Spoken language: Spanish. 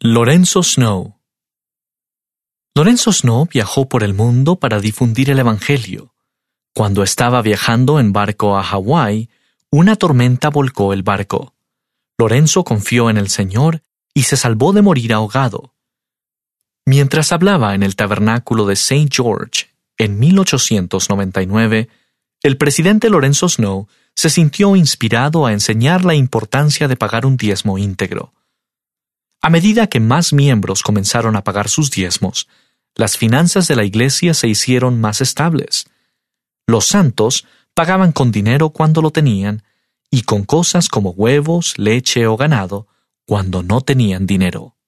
Lorenzo Snow. Lorenzo Snow viajó por el mundo para difundir el Evangelio. Cuando estaba viajando en barco a Hawái, una tormenta volcó el barco. Lorenzo confió en el Señor y se salvó de morir ahogado. Mientras hablaba en el tabernáculo de St. George en 1899, el presidente Lorenzo Snow se sintió inspirado a enseñar la importancia de pagar un diezmo íntegro. A medida que más miembros comenzaron a pagar sus diezmos, las finanzas de la iglesia se hicieron más estables. Los santos pagaban con dinero cuando lo tenían y con cosas como huevos, leche o ganado cuando no tenían dinero.